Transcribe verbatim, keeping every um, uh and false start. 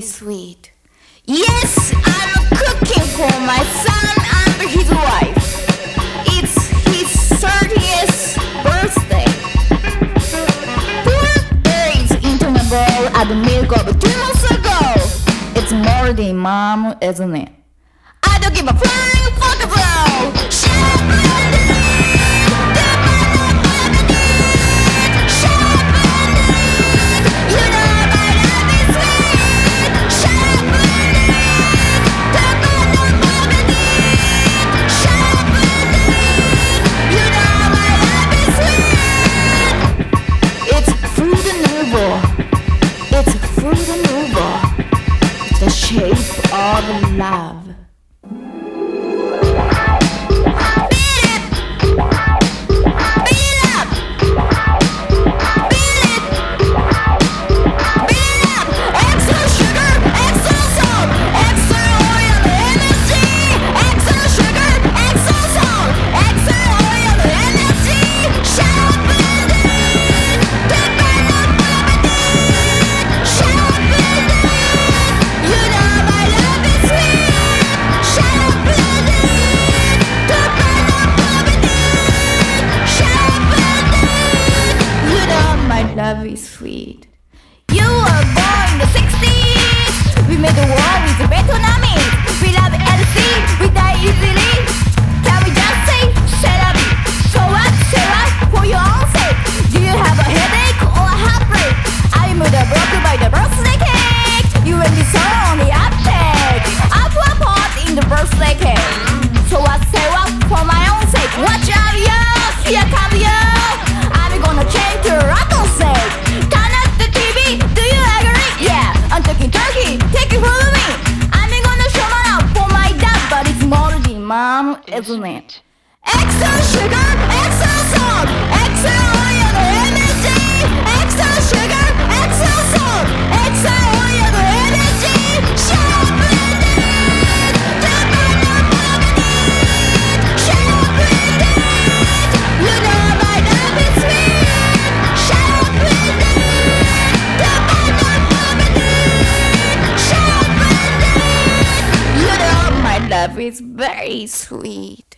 sweet. Yes, I'm cooking for my son and his wife. It's his thirtieth birthday. Four berries into my bowl at the milk of two months ago. It's more than mom, isn't it? I don't give a flying fuck about. It's fruit nouveau, the shape of love. Love is sweet. You were born in the sixties. We made the war with the Vietnamese. We love L C, we die easily. Can we just say, shut up? So what, say what, for your own sake? Do you have a headache or a heartbreak? I'm broken by the birthday cake. You and me so on the uptake. I put a pot in the birthday cake. So what, say what, for my own sake? Watch out, yo, here come yo. I'm gonna change your rattle sake. Turn up the T V, do you agree? Yeah, I'm talking turkey, take it from me. I'm gonna show my love for my dad, but it's more than mom, isn't it? Extra sugar, extra salt, extra oil, M S G. Extra sugar, extra salt, extra oil, M S G. Love is very sweet.